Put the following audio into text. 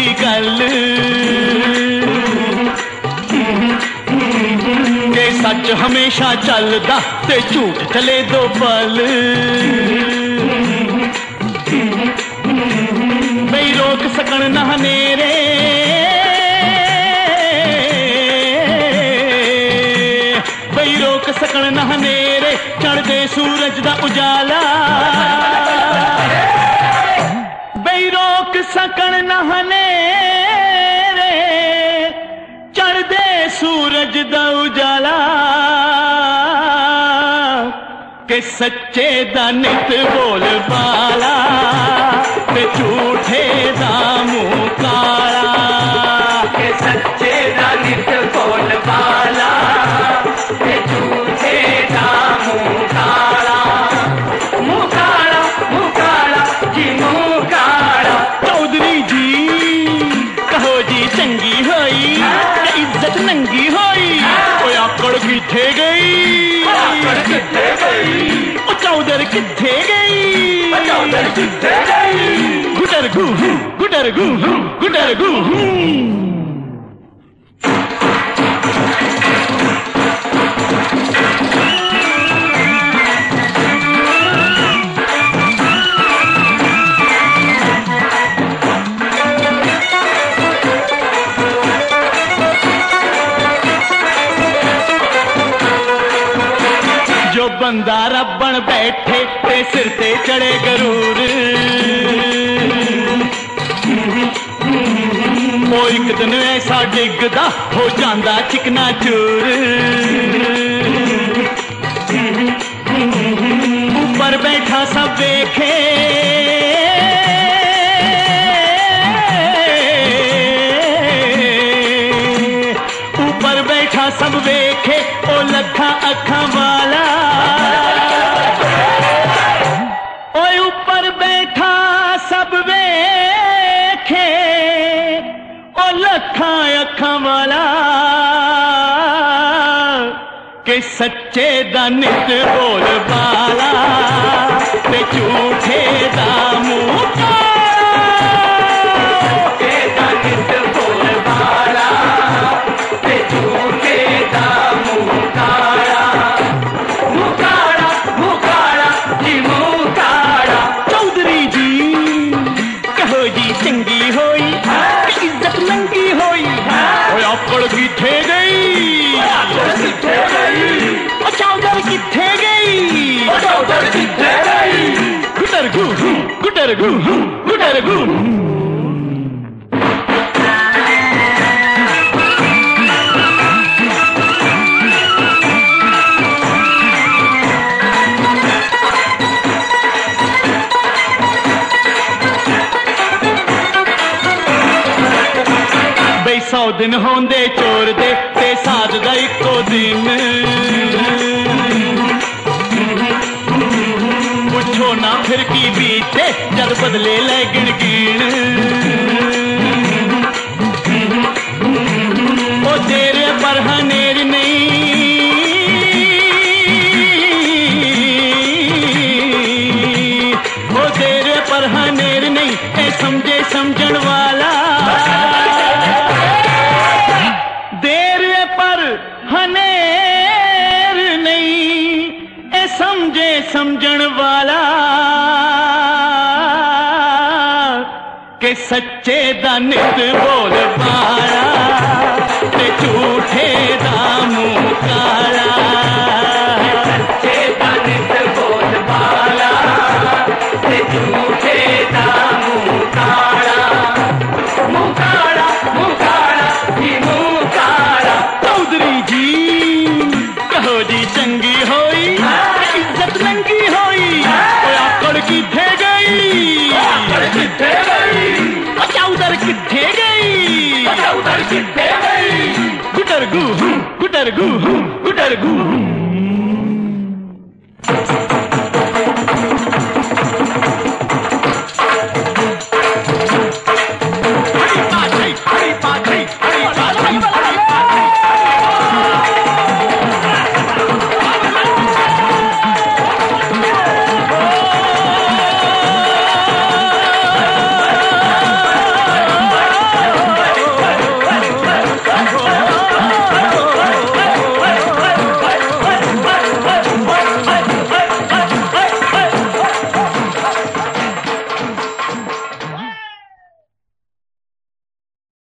गल के सच हमेशा चलदा ते झूठ चले दो पल। बई रोक सकन ना हनेरे बई रोक सकन ना हनेरे चढ़दे सूरज दा उजाला। बई रोक सकन ना हनेरे चढ़दे सूरज दा उजाला के सच्चे दा नित बोल बाला ते झूठे दा मुंह काला। के सच्चे दा नित बोल बाला ते झूठे दा मुंह काला। मुंह काला मुंह काला जी मुंह काला। चौधरी जी कहो जी चंगी होई ते इज्जत नंगी होई। ओए आकड़ किथे गई आकड़ किथे गई। ओ चौधर किथे गई चौधर किथे गई। गुटर गु गुटर गु गुटर गु। जो बंदा रब्बन बैठे ते सिर ते चढ़े गरूर। वो एक दिन ऐसा डिगदा हो जांदा चिकना चूर। ऊपर बैठा सब देखे ऊपर बैठा सब वेखे ओ लखा अखा वाला। ओए ऊपर बैठा सब वेखे ओ लखा अखा वाला के सच्चे दा नित बोल बाला ते झूठे दा मुंह काला। के दा नित बोल बाला ते झूठे दा मुंह काला। मुंह काला मुंह काला जी मुंह काला। चौधरी जी कहो जी चंगी होई ते इज्जत नंगी होई। ओए आकड़ किथे गई आकड़ किथे गई। ओ चौधर किथे गई चौधर किथे गई। गुटर गु गुटर गु गुटर गु। बई 100 दिन होंदे चोर दे ते साज दा इको दिन। पुछो ना फिर की बीते जद बदले ले गिण गिण। ओ तेरे पर हनेर नहीं ओ तेरे पर हनेर नहीं ए समझे समझण वाला। देर पर हनेर नहीं ए समझे समझण वाला के सच्चे दा नित बोल बाला ते झूठे दा मुंह काला। सच्चे दा नित बोल बाला ते झूठे दा मुंह काला। मुंह काला मुंह काला जी मुंह काला। चौधरी जी कहो जी चंगी होई इज्जत नंगी होई। ओए आकड़ किथे गई आकड़ किथे गई। चौधर किथे गई चौधर किथे गई। गुटर गु गुटर गु गुटर गु।